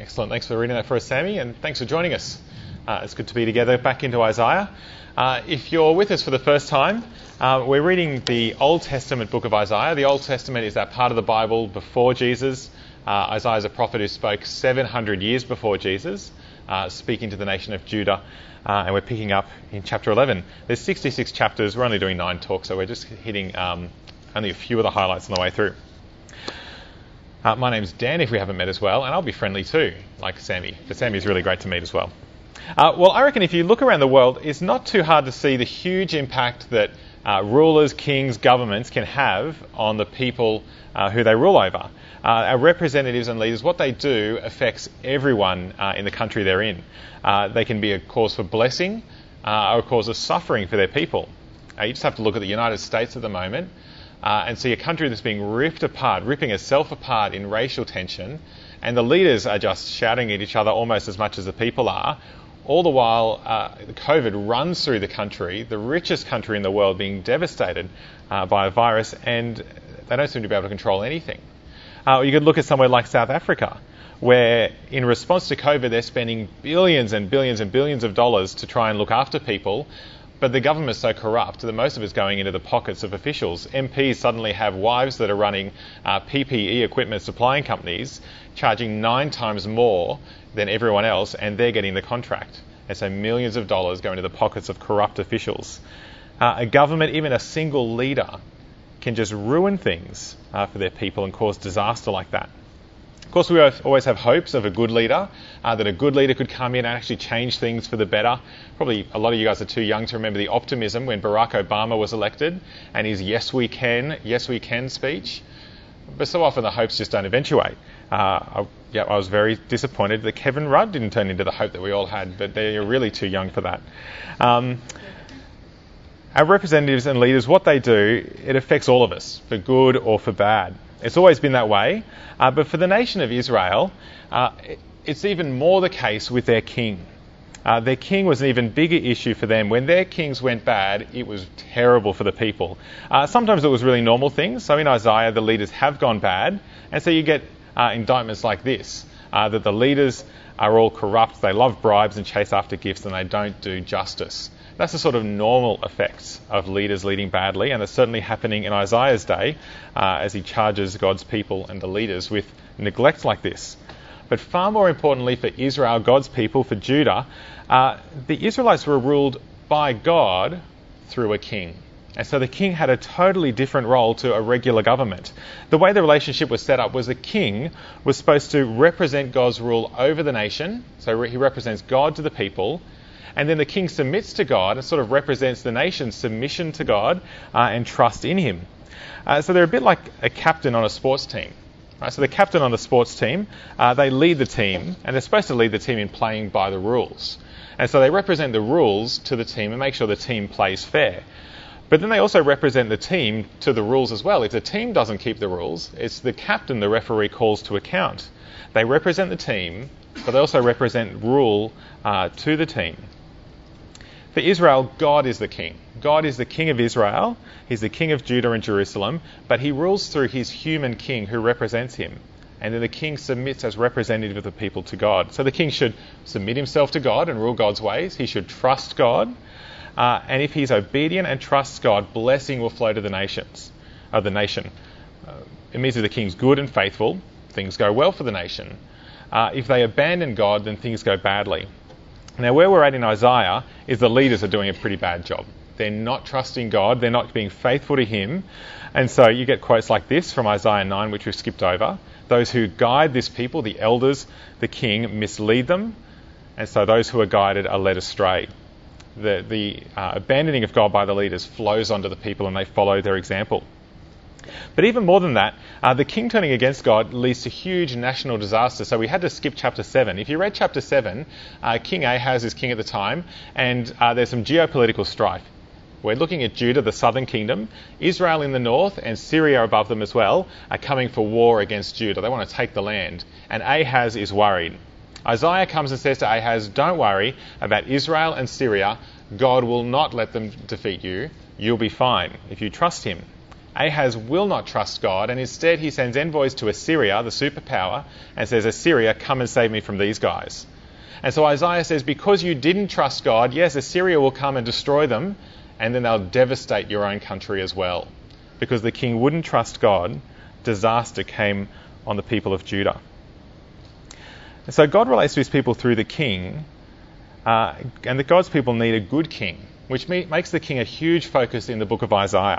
Excellent. Thanks for reading that for us, Sammy, and thanks for joining us. It's good to be together back into Isaiah. If you're with us for the first time, we're reading the Old Testament book of Isaiah. The Old Testament is that part of the Bible before Jesus. Isaiah is a prophet who spoke 700 years before Jesus, speaking to the nation of Judah, and we're picking up in chapter 11. There's 66 chapters. We're only doing 9 talks, so we're just hitting only a few of the highlights on the way through. My name's Dan, if we haven't met as well, and I'll be friendly too, like Sammy. But Sammy's really great to meet as well. Well, I reckon if you look around the world, it's not too hard to see the huge impact that rulers, kings, governments can have on the people who they rule over. Our representatives and leaders, what they do affects everyone in the country they're in. They can be a cause for blessing or a cause of suffering for their people. You just have to look at the United States at the moment and see a country that's being ripped apart, ripping itself apart in racial tension, and the leaders are just shouting at each other almost as much as the people are. All the while, COVID runs through the country, the richest country in the world, being devastated by a virus, and they don't seem to be able to control anything. You could look at somewhere like South Africa, where in response to COVID, they're spending billions and billions and billions of dollars to try and look after people, but the government's so corrupt that most of it's going into the pockets of officials. MPs suddenly have wives that are running PPE equipment supplying companies, charging 9 times more than everyone else, and they're getting the contract. And so millions of dollars go into the pockets of corrupt officials. A government, even a single leader, can just ruin things for their people and cause disaster like that. Of course, we always have hopes of a good leader, that a good leader could come in and actually change things for the better. Probably a lot of you guys are too young to remember the optimism when Barack Obama was elected and his yes we can speech. But so often the hopes just don't eventuate. I was very disappointed that Kevin Rudd didn't turn into the hope that we all had, but they're really too young for that. Our representatives and leaders, what they do, it affects all of us, for good or for bad. It's always been that way, but for the nation of Israel, it's even more the case with their king. Their king was an even bigger issue for them. When their kings went bad, it was terrible for the people. Sometimes it was really normal things. So in Isaiah, the leaders have gone bad, and so you get indictments like this, that the leaders are all corrupt, they love bribes and chase after gifts, and they don't do justice. That's the sort of normal effects of leaders leading badly, and it's certainly happening in Isaiah's day as he charges God's people and the leaders with neglect like this. But far more importantly for Israel, God's people, for Judah, the Israelites were ruled by God through a king. And so the king had a totally different role to a regular government. The way the relationship was set up was the king was supposed to represent God's rule over the nation. So he represents God to the people. And then the king submits to God and sort of represents the nation's submission to God and trust in him. So they're a bit like a captain on a sports team. Right? So the captain on the sports team, they lead the team, and they're supposed to lead the team in playing by the rules. And so they represent the rules to the team and make sure the team plays fair. But then they also represent the team to the rules as well. If the team doesn't keep the rules, it's the captain the referee calls to account. They represent the team, but they also represent rule to the team. For Israel, God is the king. God is the king of Israel. He's the king of Judah and Jerusalem, but he rules through his human king who represents him. And then the king submits as representative of the people to God. So the king should submit himself to God and rule God's ways. He should trust God. And if he's obedient and trusts God, blessing will flow to the nation. It means if the king's good and faithful, things go well for the nation. If they abandon God, then things go badly. Now, where we're at in Isaiah is the leaders are doing a pretty bad job. They're not trusting God. They're not being faithful to him. And so you get quotes like this from Isaiah 9, which we've skipped over. Those who guide this people, the elders, the king, mislead them. And so those who are guided are led astray. The abandoning of God by the leaders flows onto the people and they follow their example. But even more than that, the king turning against God leads to huge national disaster. So we had to skip chapter 7. If you read chapter 7, King Ahaz is king at the time, and there's some geopolitical strife. We're looking at Judah, the southern kingdom. Israel in the north and Syria above them as well are coming for war against Judah. They want to take the land. And Ahaz is worried. Isaiah comes and says to Ahaz, don't worry about Israel and Syria. God will not let them defeat you. You'll be fine if you trust him. Ahaz will not trust God, and instead he sends envoys to Assyria, the superpower, and says, Assyria, come and save me from these guys. And so Isaiah says, because you didn't trust God, yes, Assyria will come and destroy them, and then they'll devastate your own country as well. Because the king wouldn't trust God, disaster came on the people of Judah. And so God relates to his people through the king, and that God's people need a good king, which makes the king a huge focus in the book of Isaiah.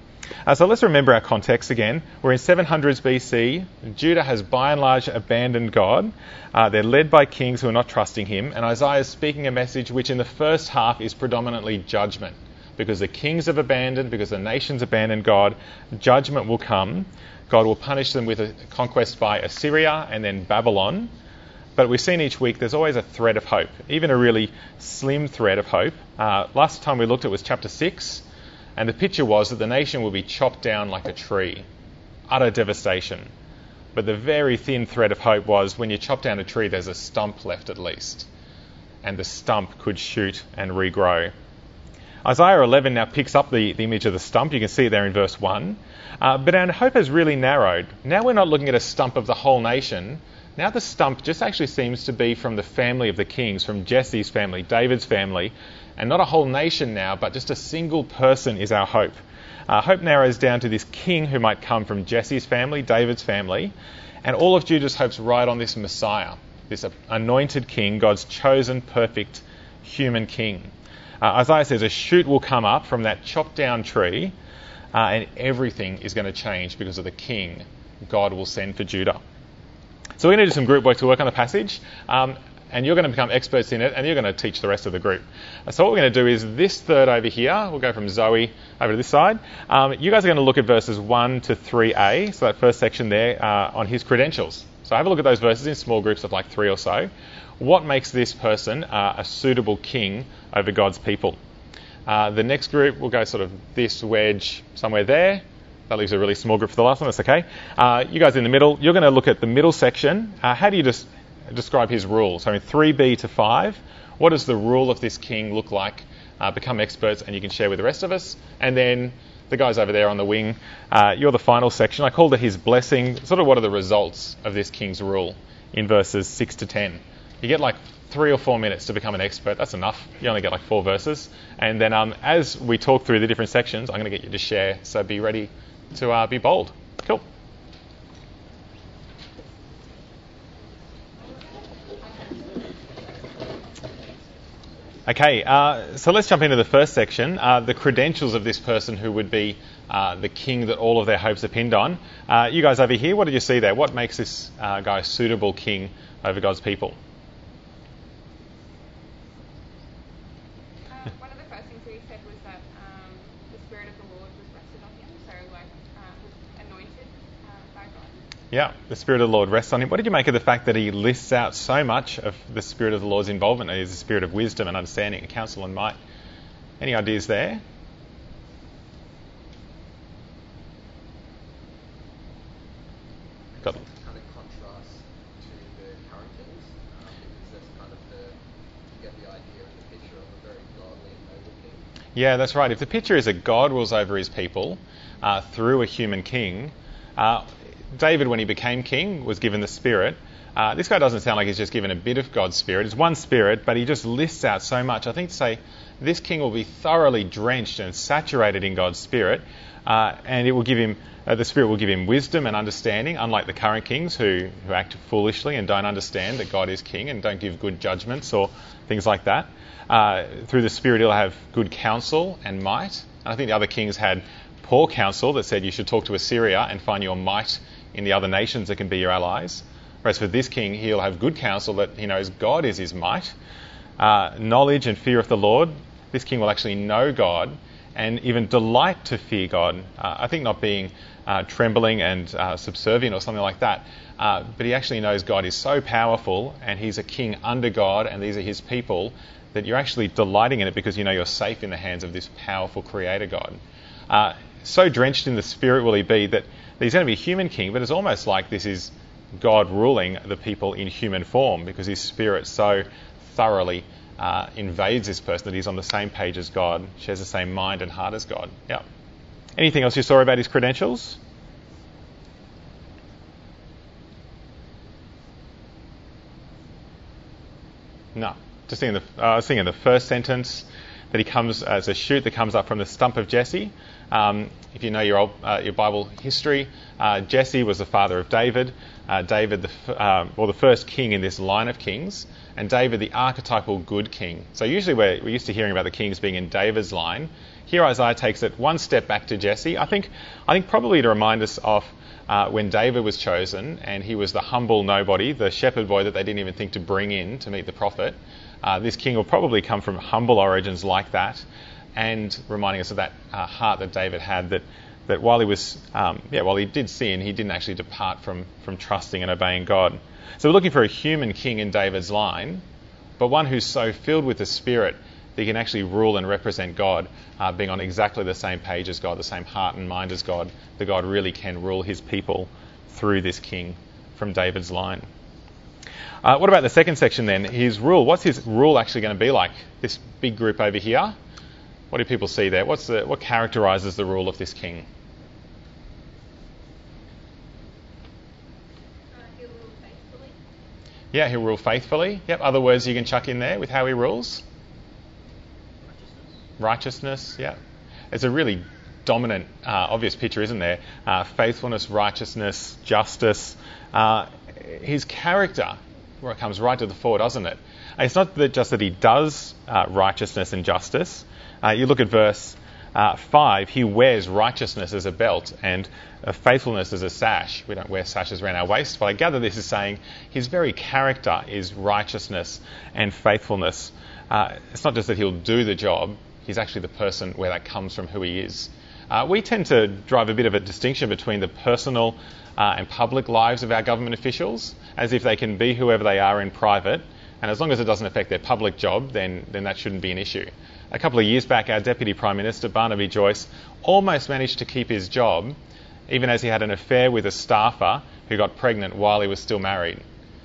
So let's remember our context again. We're in 700s BC. Judah has by and large abandoned God. They're led by kings who are not trusting him, and Isaiah is speaking a message which in the first half is predominantly judgment. Because the kings have abandoned, because the nations abandoned God, judgment will come. God will punish them with a conquest by Assyria and then Babylon. But we've seen each week there's always a thread of hope, even a really slim thread of hope. Last time we looked at was chapter 6, and the picture was that the nation will be chopped down like a tree. Utter devastation. But the very thin thread of hope was when you chop down a tree, there's a stump left at least. And the stump could shoot and regrow. Isaiah 11 now picks up the image of the stump. You can see it there in verse 1. But our hope has really narrowed. Now we're not looking at a stump of the whole nation. Now the stump just actually seems to be from the family of the kings, from Jesse's family, David's family, and not a whole nation now, but just a single person is our hope. Hope narrows down to this king who might come from Jesse's family, David's family, and all of Judah's hopes ride on this Messiah, this anointed king, God's chosen, perfect human king. Isaiah says a shoot will come up from that chopped down tree, and everything is going to change because of the king God will send for Judah. So we're going to do some group work to work on the passage, and you're going to become experts in it, and you're going to teach the rest of the group. So what we're going to do is this third over here, we'll go from Zoe over to this side. You guys are going to look at verses 1 to 3a, so that first section there on his credentials. So have a look at those verses in small groups of like 3 or so. What makes this person a suitable king over God's people? The next group will go sort of this wedge somewhere there. That leaves a really small group for the last one. That's okay. You guys in the middle, you're going to look at the middle section. How do you just describe his rule? So in 3b to 5, what does the rule of this king look like? Become experts, and you can share with the rest of us. And then the guys over there on the wing, you're the final section. I called it his blessing. Sort of what are the results of this king's rule in verses 6 to 10. You get like 3 or 4 minutes to become an expert. That's enough. You only get like 4 verses. And then as we talk through the different sections, I'm going to get you to share. So be ready to be bold. Cool. Okay, so let's jump into the first section, the credentials of this person who would be the king that all of their hopes are pinned on. You guys over here, what did you see there? What makes this guy a suitable king over God's people? One of the first things he said was that the Spirit of the Lord was rested on him, so was anointed by God. Yeah, the Spirit of the Lord rests on him. What did you make of the fact that he lists out so much of the Spirit of the Lord's involvement? He is the Spirit of wisdom and understanding and counsel and might. Any ideas there? Got them. Kind of contrast to the current kings, because that's kind of you get the idea and the picture of a very godly and noble king. Yeah, that's right. If the picture is that God rules over his people through a human king, David, when he became king, was given the Spirit. This guy doesn't sound like he's just given a bit of God's Spirit. It's one Spirit, but he just lists out so much. I think to say this king will be thoroughly drenched and saturated in God's Spirit, and it will give him the Spirit will give him wisdom and understanding, unlike the current kings who act foolishly and don't understand that God is king and don't give good judgments or things like that. Through the Spirit, he'll have good counsel and might. And I think the other kings had poor counsel that said you should talk to Assyria and find your might in the other nations that can be your allies. Whereas for this king, he'll have good counsel that he knows God is his might. Knowledge and fear of the Lord. This king will actually know God and even delight to fear God. I think not being trembling and subservient or something like that, but he actually knows God is so powerful and he's a king under God and these are his people that you're actually delighting in it because you know you're safe in the hands of this powerful creator God. So drenched in the Spirit will he be that he's going to be a human king, but it's almost like this is God ruling the people in human form because his Spirit so thoroughly invades this person that he's on the same page as God, shares the same mind and heart as God. Yeah. Anything else you saw about his credentials? No. I was thinking the first sentence, that he comes as a shoot that comes up from the stump of Jesse. If you know your Bible history, Jesse was the father of David. David, the first king in this line of kings, and David, the archetypal good king. So usually we're used to hearing about the kings being in David's line. Here Isaiah takes it one step back to Jesse. I think probably to remind us of when David was chosen, and he was the humble nobody, the shepherd boy that they didn't even think to bring in to meet the prophet. This king will probably come from humble origins like that, and reminding us of that heart that David had, that while he did sin, he didn't actually depart from trusting and obeying God. So we're looking for a human king in David's line, but one who's so filled with the Spirit that he can actually rule and represent God, being on exactly the same page as God, the same heart and mind as God, that God really can rule his people through this king from David's line. What about the second section then? His rule. What's his rule actually going to be like? This big group over here. What do people see there? What characterises the rule of this king? He'll rule faithfully. Yeah, he'll rule faithfully. Yep. Other words you can chuck in there with how he rules? Righteousness. Yeah. It's a really dominant, obvious picture, isn't there? Faithfulness, righteousness, justice. His character comes right to the fore, doesn't it? It's not just that he does righteousness and justice. You look at verse 5, he wears righteousness as a belt and faithfulness as a sash. We don't wear sashes around our waist, but I gather this is saying his very character is righteousness and faithfulness. It's not just that he'll do the job, he's actually the person where that comes from, who he is. We tend to drive a bit of a distinction between the personal and public lives of our government officials, as if they can be whoever they are in private, and as long as it doesn't affect their public job, then that shouldn't be an issue. A couple of years back, our Deputy Prime Minister, Barnaby Joyce, almost managed to keep his job, even as he had an affair with a staffer who got pregnant while he was still married.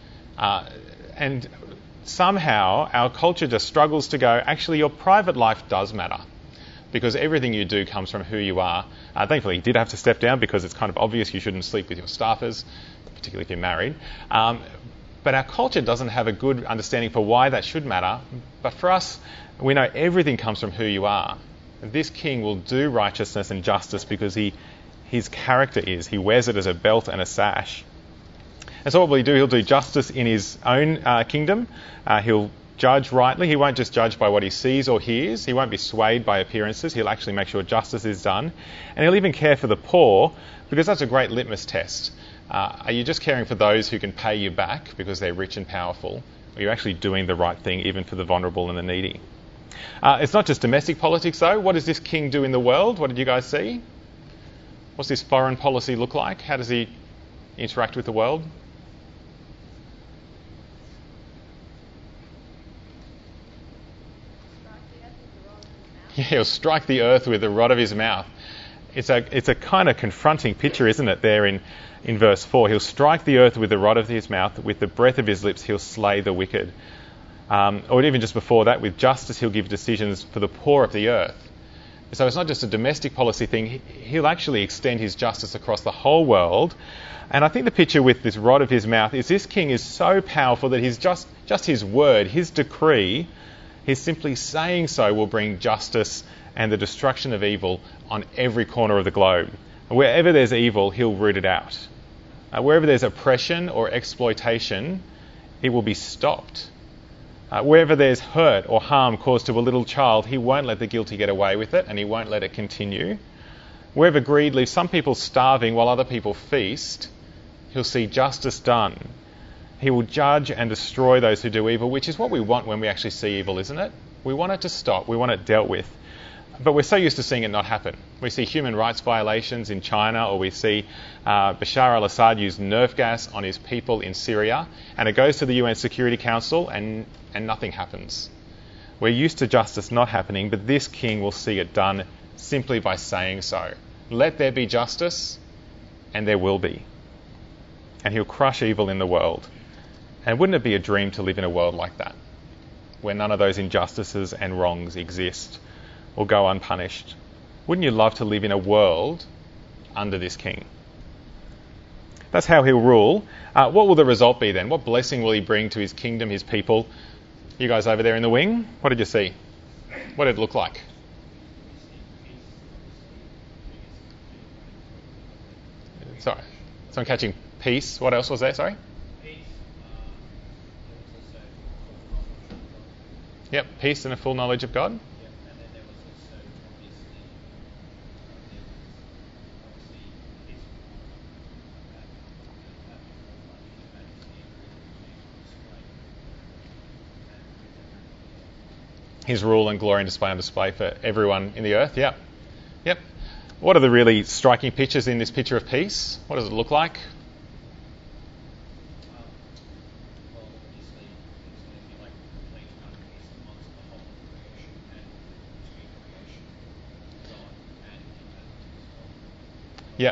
And somehow our culture just struggles to go, actually your private life does matter, because everything you do comes from who you are. Thankfully, he did have to step down because it's kind of obvious you shouldn't sleep with your staffers, particularly if you're married. But our culture doesn't have a good understanding for why that should matter. But for us, we know everything comes from who you are. This king will do righteousness and justice because his character is. He wears it as a belt and a sash. And so what will he do? He'll do justice in his own kingdom. He'll judge rightly. He won't just judge by what he sees or hears. He won't be swayed by appearances. He'll actually make sure justice is done. And he'll even care for the poor, because that's a great litmus test. Are you just caring for those who can pay you back because they're rich and powerful? Or are you actually doing the right thing even for the vulnerable and the needy? It's not just domestic politics though. What does this king do in the world? What did you guys see? What's his foreign policy look like? How does he interact with the world? Yeah, he'll strike the earth with the rod of his mouth. It's a kind of confronting picture, isn't it, there in verse 4. He'll strike the earth with the rod of his mouth, with the breath of his lips he'll slay the wicked. Or even just before that, with justice he'll give decisions for the poor of the earth. So it's not just a domestic policy thing, he'll actually extend his justice across the whole world. And I think the picture with this rod of his mouth is this king is so powerful that he's just his word, his decree, his simply saying so will bring justice and the destruction of evil on every corner of the globe. Wherever there's evil, he'll root it out. Wherever there's oppression or exploitation, it will be stopped. Wherever there's hurt or harm caused to a little child, he won't let the guilty get away with it, and he won't let it continue. Wherever greed leaves some people starving while other people feast, he'll see justice done. He will judge and destroy those who do evil, which is what we want when we actually see evil, isn't it? We want it to stop. We want it dealt with. But we're so used to seeing it not happen. We see human rights violations in China, or we see Bashar al-Assad use nerve gas on his people in Syria, and it goes to the UN Security Council and nothing happens. We're used to justice not happening, but this king will see it done simply by saying so. Let there be justice, and there will be. And he'll crush evil in the world. And wouldn't it be a dream to live in a world like that, where none of those injustices and wrongs exist or go unpunished? Wouldn't you love to live in a world under this king? That's how he'll rule. What will the result be then? What blessing will he bring to his kingdom, his people? You guys over there in the wing, what did you see? What did it look like? Sorry. So I'm catching peace. What else was there? Sorry? Yep, peace and a full knowledge of God. His rule and glory and display on display for everyone in the earth. Yep. Yep. What are the really striking pictures in this picture of peace? What does it look like? Yeah.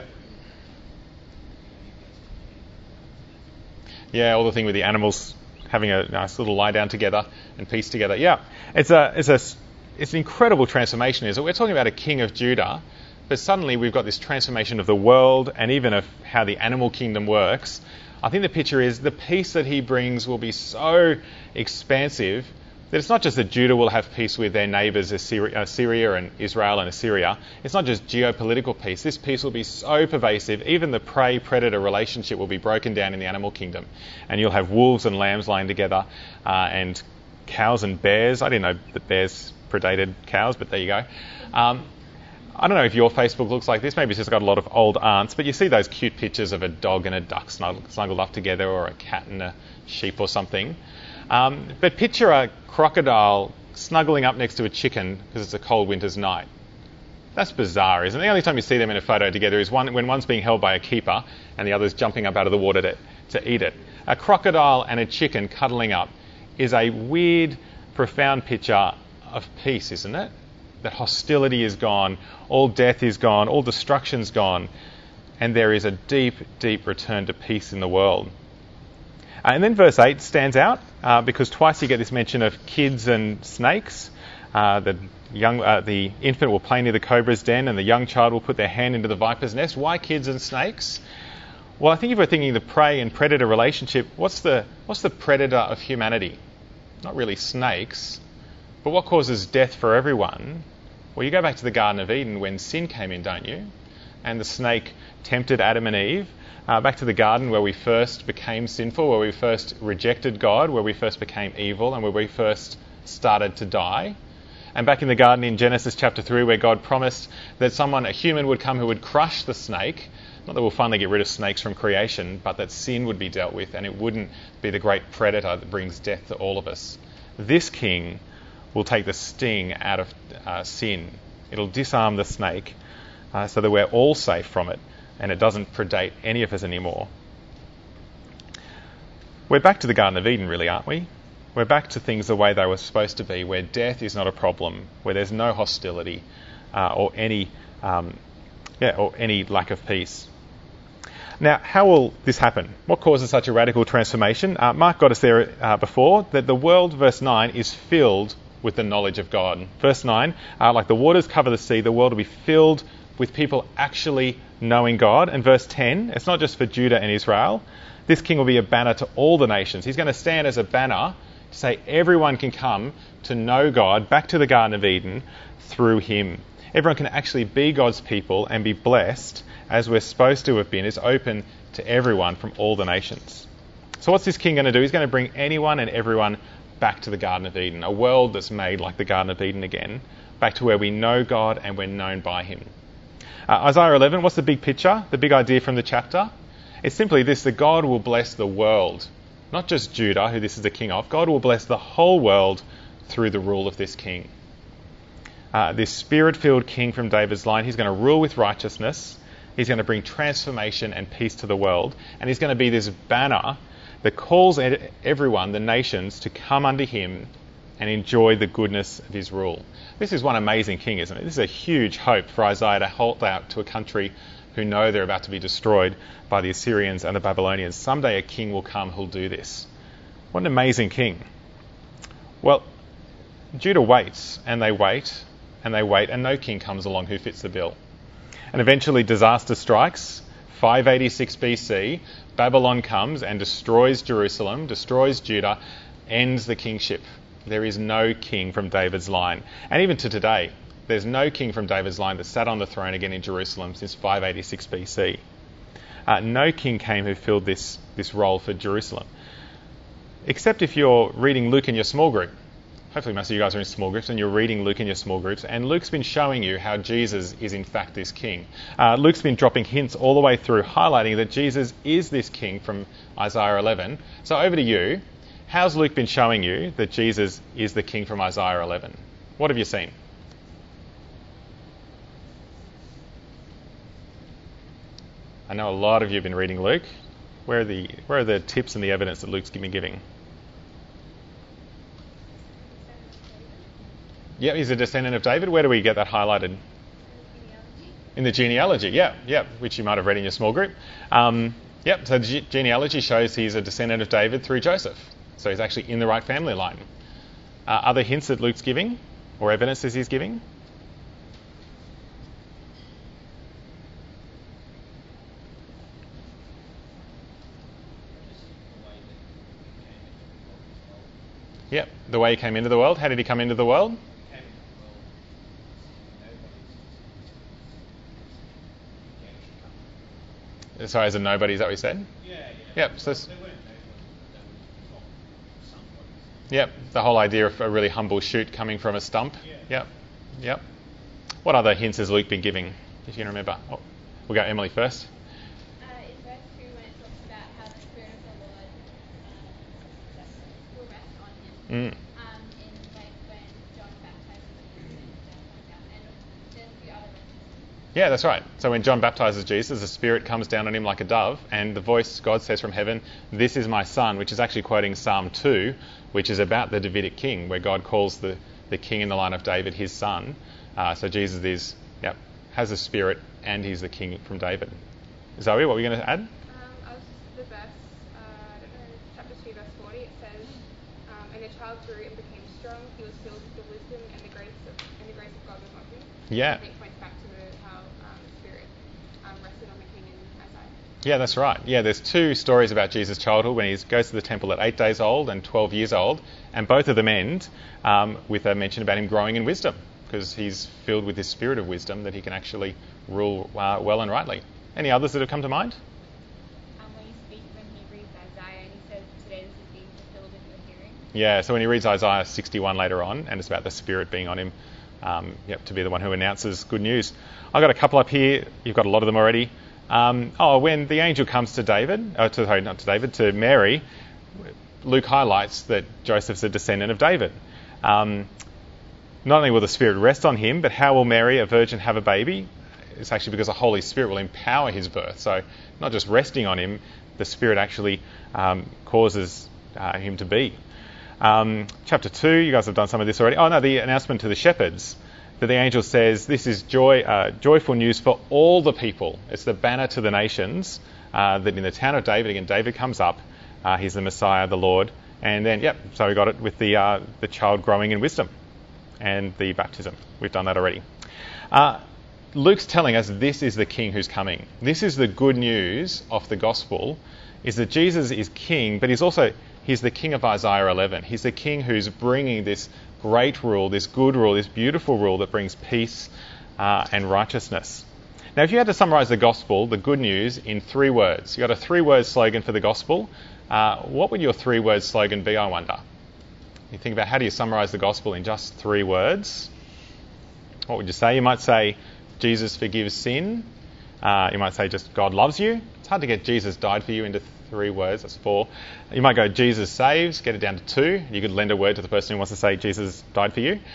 Yeah, all the thing with the animals having a nice little lie down together and peace together. Yeah, it's an incredible transformation. Is it? We're talking about a king of Judah, but suddenly we've got this transformation of the world and even of how the animal kingdom works. I think the picture is the peace that he brings will be so expansive that it's not just that Judah will have peace with their neighbours, Syria and Israel and Assyria. It's not just geopolitical peace. This peace will be so pervasive, even the prey-predator relationship will be broken down in the animal kingdom. And you'll have wolves and lambs lying together, and cows and bears. I didn't know that bears predated cows, but there you go. I don't know if your Facebook looks like this. Maybe it's just got a lot of old aunts, but you see those cute pictures of a dog and a duck snuggled up together, or a cat and a sheep or something. But picture a crocodile snuggling up next to a chicken because it's a cold winter's night. That's bizarre, isn't it? The only time you see them in a photo together is when one's being held by a keeper and the other's jumping up out of the water to eat it. A crocodile and a chicken cuddling up is a weird, profound picture of peace, isn't it? That hostility is gone, all death is gone, all destruction's gone, and there is a deep, deep return to peace in the world. And then verse 8 stands out because twice you get this mention of kids and snakes. The infant will play near the cobra's den, and the young child will put their hand into the viper's nest. Why kids and snakes? Well, I think if we're thinking the prey and predator relationship, what's the predator of humanity? Not really snakes, but what causes death for everyone? Well, you go back to the Garden of Eden when sin came in, don't you? And the snake tempted Adam and Eve. Back to the garden where we first became sinful, where we first rejected God, where we first became evil, and where we first started to die. And back in the garden in Genesis chapter 3, where God promised that a human would come who would crush the snake. Not that we'll finally get rid of snakes from creation, but that sin would be dealt with, and it wouldn't be the great predator that brings death to all of us. This king will take the sting out of sin. It'll disarm the snake so that we're all safe from it, and it doesn't predate any of us anymore. We're back to the Garden of Eden, really, aren't we? We're back to things the way they were supposed to be, where death is not a problem, where there's no hostility or any lack of peace. Now, how will this happen? What causes such a radical transformation? Mark got us there before, that the world, verse 9, is filled with the knowledge of God. Verse 9, like the waters cover the sea, the world will be filled with people actually knowing God. And verse 10, it's not just for Judah and Israel. This king will be a banner to all the nations. He's going to stand as a banner to say everyone can come to know God, back to the Garden of Eden, through him. Everyone can actually be God's people and be blessed as we're supposed to have been. It's open to everyone from all the nations. So what's this king going to do? He's going to bring anyone and everyone back to the Garden of Eden, a world that's made like the Garden of Eden again, back to where we know God and we're known by him. Isaiah 11, what's the big picture, the big idea from the chapter? It's simply this, that God will bless the world, not just Judah, who this is the king of. God will bless the whole world through the rule of this king. This spirit-filled king from David's line, he's going to rule with righteousness, he's going to bring transformation and peace to the world, and he's going to be this banner that calls everyone, the nations, to come under him and enjoy the goodness of his rule. This is one amazing king, isn't it? This is a huge hope for Isaiah to hold out to a country who know they're about to be destroyed by the Assyrians and the Babylonians. Someday a king will come who'll do this. What an amazing king. Well, Judah waits, and they wait, and they wait, and no king comes along who fits the bill. And eventually disaster strikes. 586 BC, Babylon comes and destroys Jerusalem, destroys Judah, ends the kingship. There is no king from David's line. And even to today, there's no king from David's line that sat on the throne again in Jerusalem since 586 BC. No king came who filled this role for Jerusalem. Except if you're reading Luke in your small group. Hopefully most of you guys are in small groups and you're reading Luke in your small groups, and Luke's been showing you how Jesus is in fact this king. Luke's been dropping hints all the way through, highlighting that Jesus is this king from Isaiah 11. So over to you. How's Luke been showing you that Jesus is the king from Isaiah 11? What have you seen? I know a lot of you have been reading Luke. Where are the tips and the evidence that Luke's been giving? Yeah, he's a descendant of David. Where do we get that highlighted? In the genealogy, yeah, which you might have read in your small group. So the genealogy shows he's a descendant of David through Joseph. So he's actually in the right family line. Other hints that Luke's giving, or evidences he's giving? Yep, the way he came into the world. How did he come into the world? Sorry, as a nobody, is that what you said? Yeah. Yep. So, They weren't nobody. yep, the whole idea of a really humble shoot coming from a stump. Yeah. Yep. What other hints has Luke been giving, if you can remember? Oh, we'll go Emily first. In verse 2, when it talks about how the Spirit of the Lord will rest on him, in like when John baptizes Jesus and there's a few other verses. Yeah, that's right. So when John baptizes Jesus, the Spirit comes down on him like a dove, and the voice, God says from heaven, "This is my Son," which is actually quoting Psalm 2, which is about the Davidic king, where God calls the king in the line of David his son. So Jesus has the Spirit, and he's the king from David. Zoe, what were you going to add? The verse, chapter 2, verse 40, it says, "And the child grew and became strong. He was filled with the wisdom and the grace of God was on him." Yeah. I think it points back to how the Spirit rested on the king in Isaiah. Yeah, that's right. Yeah, there's two stories about Jesus' childhood when he goes to the temple at 8 days old and 12 years old, and both of them end with a mention about him growing in wisdom, because he's filled with this spirit of wisdom that he can actually rule well and rightly. Any others that have come to mind? When he reads Isaiah and he says, "Today this is being fulfilled in your hearing." Yeah, so when he reads Isaiah 61 later on, and it's about the Spirit being on him, to be the one who announces good news. I've got a couple up here. You've got a lot of them already. When the angel comes to to Mary, Luke highlights that Joseph's a descendant of David. Not only will the Spirit rest on him, but how will Mary, a virgin, have a baby? It's actually because the Holy Spirit will empower his birth. So not just resting on him, the Spirit actually causes him to be. Chapter 2, you guys have done some of this already. The announcement to the shepherds, that the angel says, this is joyful news for all the people. It's the banner to the nations, that in the town of David, again, David comes up, he's the Messiah, the Lord. And then, so we got it with the child growing in wisdom and the baptism. We've done that already. Luke's telling us this is the king who's coming. This is the good news of the gospel, is that Jesus is king, but he's the king of Isaiah 11. He's the king who's bringing this great rule, this good rule, this beautiful rule that brings peace and righteousness. Now, if you had to summarise the gospel, the good news, in 3 words, you've got a 3-word slogan for the gospel. What would your 3-word slogan be, I wonder? You think about how do you summarise the gospel in just 3 words? What would you say? You might say, Jesus forgives sin. You might say just God loves you. It's hard to get Jesus died for you into 3 words. That's 4. You might go Jesus saves, get it down to 2. You could lend a word to the person who wants to say Jesus died for you.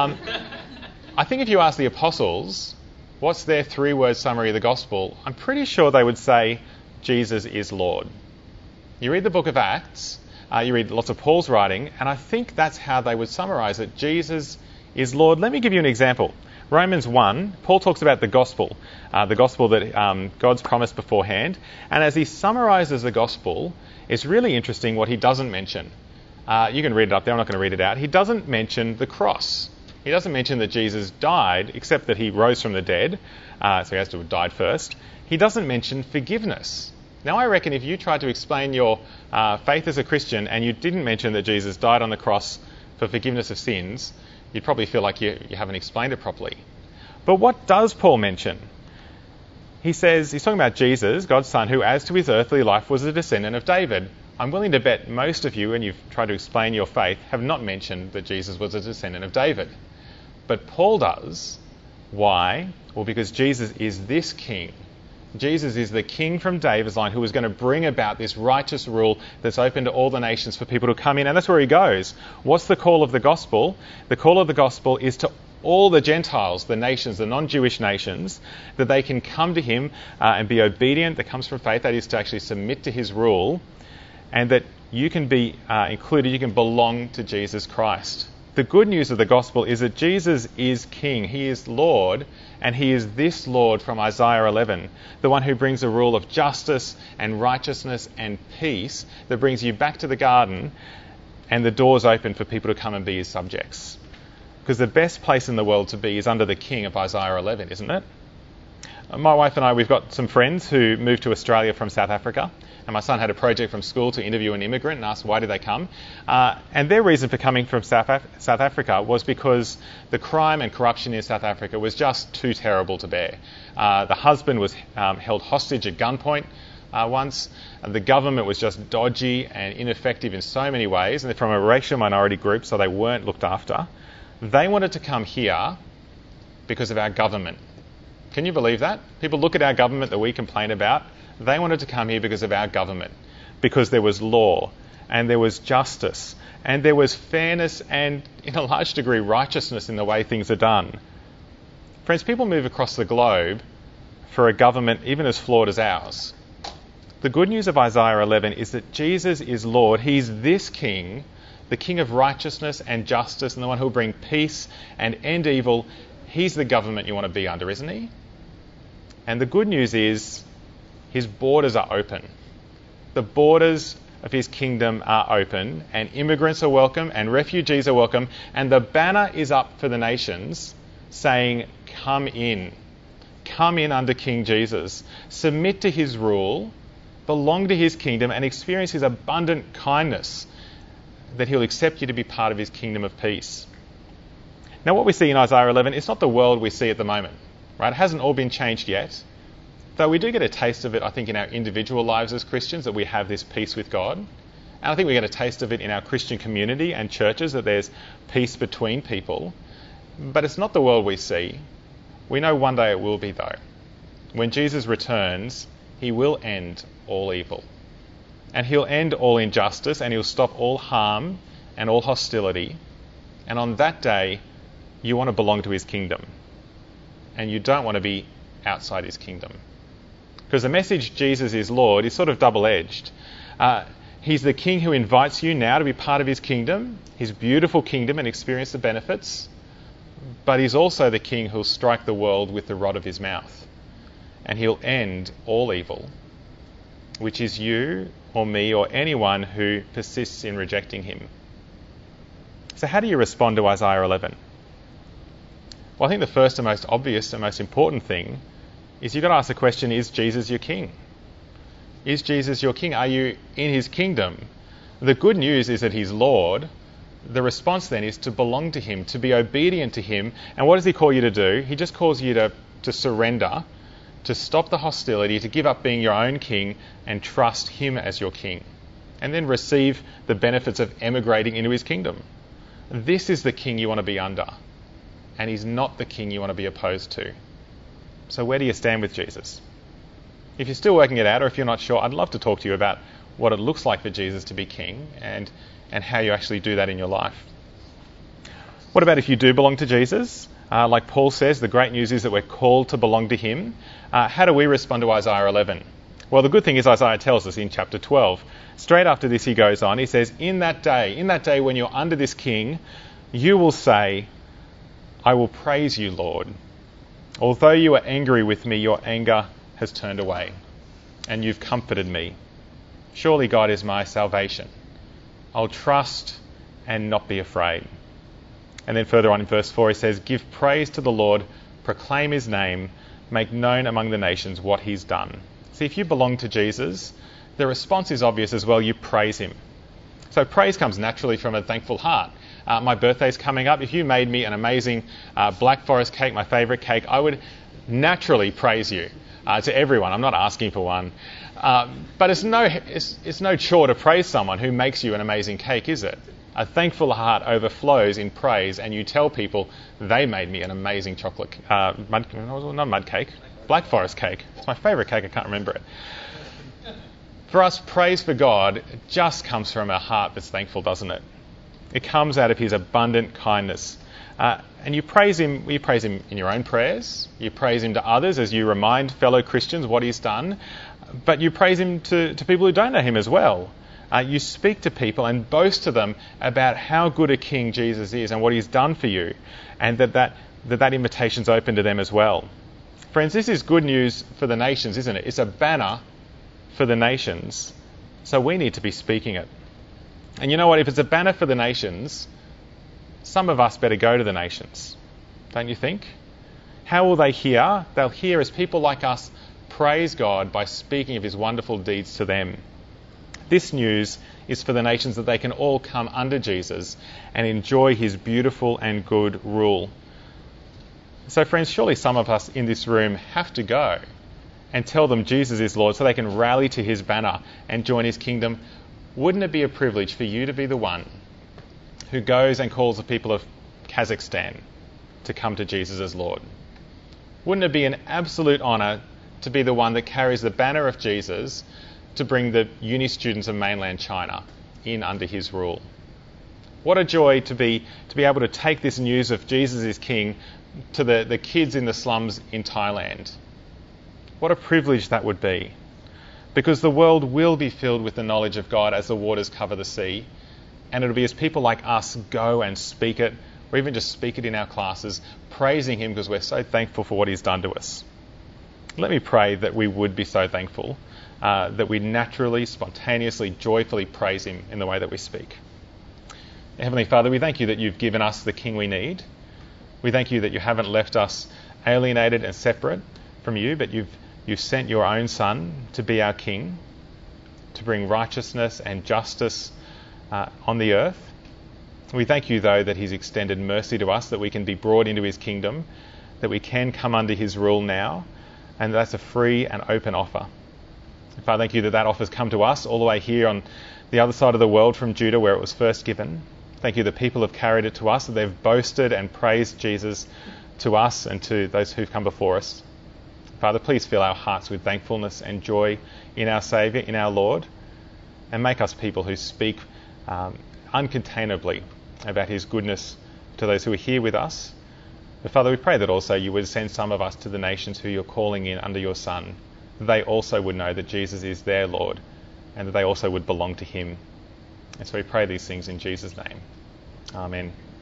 I think if you ask the apostles what's their 3-word summary of the gospel, I'm pretty sure they would say Jesus is Lord. You read the book of Acts, you read lots of Paul's writing, and I think that's how they would summarise it. Jesus is Lord. Let me give you an example. Romans 1, Paul talks about the gospel that God's promised beforehand. And as he summarises the gospel, it's really interesting what he doesn't mention. You can read it up there, I'm not going to read it out. He doesn't mention the cross. He doesn't mention that Jesus died, except that he rose from the dead, so he has to have died first. He doesn't mention forgiveness. Now, I reckon if you tried to explain your faith as a Christian and you didn't mention that Jesus died on the cross for forgiveness of sins, you'd probably feel like you haven't explained it properly. But what does Paul mention? He says, he's talking about Jesus, God's Son, who as to his earthly life was a descendant of David. I'm willing to bet most of you, when you've tried to explain your faith, have not mentioned that Jesus was a descendant of David. But Paul does. Why? Well, because Jesus is this king. Jesus is the king from David's line who is going to bring about this righteous rule that's open to all the nations for people to come in. And that's where he goes. What's the call of the gospel? The call of the gospel is to all the Gentiles, the nations, the non-Jewish nations, that they can come to him and be obedient. That comes from faith. That is to actually submit to his rule. And that you can be included, you can belong to Jesus Christ. The good news of the gospel is that Jesus is King, he is Lord, and he is this Lord from Isaiah 11, the one who brings a rule of justice and righteousness and peace that brings you back to the garden and the doors open for people to come and be his subjects. Because the best place in the world to be is under the King of Isaiah 11, isn't it? My wife and I, we've got some friends who moved to Australia from South Africa. And my son had a project from school to interview an immigrant and ask why did they come. And their reason for coming from South Africa was because the crime and corruption in South Africa was just too terrible to bear. The husband was held hostage at gunpoint once. The government was just dodgy and ineffective in so many ways. And they're from a racial minority group, so they weren't looked after. They wanted to come here because of our government. Can you believe that? People look at our government that we complain about. They wanted to come here because of our government, because there was law and there was justice and there was fairness and, in a large degree, righteousness in the way things are done. Friends, people move across the globe for a government even as flawed as ours. The good news of Isaiah 11 is that Jesus is Lord. He's this King, the King of righteousness and justice, and the one who will bring peace and end evil. He's the government you want to be under, isn't he? And the good news is his borders are open. The borders of his kingdom are open, and immigrants are welcome, and refugees are welcome, and the banner is up for the nations saying, come in under King Jesus, submit to his rule, belong to his kingdom, and experience his abundant kindness, that he'll accept you to be part of his kingdom of peace. Now, what we see in Isaiah 11 is not the world we see at the moment, right? It hasn't all been changed yet. Though we do get a taste of it, I think, in our individual lives as Christians, that we have this peace with God. And I think we get a taste of it in our Christian community and churches, that there's peace between people. But it's not the world we see. We know one day it will be, though. When Jesus returns, he will end all evil. And he'll end all injustice, and he'll stop all harm and all hostility. And on that day, you want to belong to his kingdom. And you don't want to be outside his kingdom. Because the message Jesus is Lord is sort of double-edged. He's the king who invites you now to be part of his kingdom, his beautiful kingdom, and experience the benefits. But he's also the king who'll strike the world with the rod of his mouth. And he'll end all evil, which is you or me or anyone who persists in rejecting him. So how do you respond to Isaiah 11? Well, I think the first and most obvious and most important thing is you've got to ask the question, is Jesus your king? Is Jesus your king? Are you in his kingdom? The good news is that he's Lord. The response then is to belong to him, to be obedient to him. And what does he call you to do? He just calls you to surrender, to stop the hostility, to give up being your own king and trust him as your king. And then receive the benefits of emigrating into his kingdom. This is the king you want to be under. And he's not the king you want to be opposed to. So where do you stand with Jesus? If you're still working it out, or if you're not sure, I'd love to talk to you about what it looks like for Jesus to be king and how you actually do that in your life. What about if you do belong to Jesus? Like Paul says, the great news is that we're called to belong to him. How do we respond to Isaiah 11? Well, the good thing is Isaiah tells us in chapter 12. Straight after this he goes on, he says, in that day when you're under this king, you will say, I will praise you, Lord. Although you are angry with me, your anger has turned away, and you've comforted me. Surely God is my salvation. I'll trust and not be afraid. And then further on in verse 4 he says, "Give praise to the Lord, proclaim his name, make known among the nations what he's done." See, if you belong to Jesus, the response is obvious as well. You praise him. So praise comes naturally from a thankful heart. My birthday's coming up. If you made me an amazing Black Forest cake, my favourite cake, I would naturally praise you to everyone. I'm not asking for one. But it's no chore to praise someone who makes you an amazing cake, is it? A thankful heart overflows in praise, and you tell people they made me an amazing mud cake, Black Forest cake. It's my favourite cake. I can't remember it. For us, praise for God just comes from a heart that's thankful, doesn't it? It comes out of his abundant kindness. And you praise him in your own prayers. You praise him to others as you remind fellow Christians what he's done. But you praise him to people who don't know him as well. You speak to people and boast to them about how good a king Jesus is and what he's done for you, and that invitation's open to them as well. Friends, this is good news for the nations, isn't it? It's a banner for the nations, so we need to be speaking it. And you know what? If it's a banner for the nations, some of us better go to the nations, don't you think? How will they hear? They'll hear as people like us praise God by speaking of his wonderful deeds to them. This news is for the nations, that they can all come under Jesus and enjoy his beautiful and good rule. So friends, surely some of us in this room have to go and tell them Jesus is Lord so they can rally to his banner and join his kingdom. Wouldn't it be a privilege for you to be the one who goes and calls the people of Kazakhstan to come to Jesus as Lord? Wouldn't it be an absolute honour to be the one that carries the banner of Jesus to bring the uni students of mainland China in under his rule? What a joy to be able to take this news of Jesus is King to the kids in the slums in Thailand. What a privilege that would be. Because the world will be filled with the knowledge of God as the waters cover the sea. And it'll be as people like us go and speak it, or even just speak it in our classes, praising him because we're so thankful for what he's done to us. Let me pray that we would be so thankful, that we naturally, spontaneously, joyfully praise him in the way that we speak. Heavenly Father, we thank you that you've given us the King we need. We thank you that you haven't left us alienated and separate from you, but you've sent your own Son to be our King, to bring righteousness and justice on the earth. We thank you, though, that he's extended mercy to us, that we can be brought into his kingdom, that we can come under his rule now, and that's a free and open offer. Father, thank you that offer's come to us all the way here on the other side of the world from Judah, where it was first given. Thank you that people have carried it to us, that they've boasted and praised Jesus to us and to those who've come before us. Father, please fill our hearts with thankfulness and joy in our Saviour, in our Lord, and make us people who speak uncontainably about his goodness to those who are here with us. But Father, we pray that also you would send some of us to the nations who you're calling in under your Son, that they also would know that Jesus is their Lord and that they also would belong to him. And so we pray these things in Jesus' name. Amen.